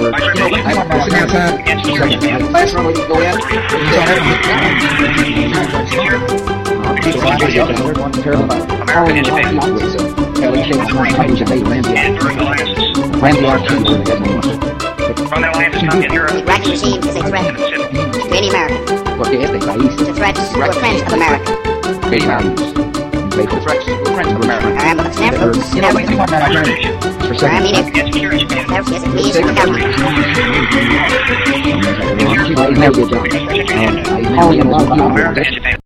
word. Listen outside. Last one we can go in. Iraqi regime is a threat to any American. Porque este país It's a threat to a friend of America. very values. Faithful threats to the friends of America. I am never. For I mean it. second. Yes, it means the government. Never get done. And I love you.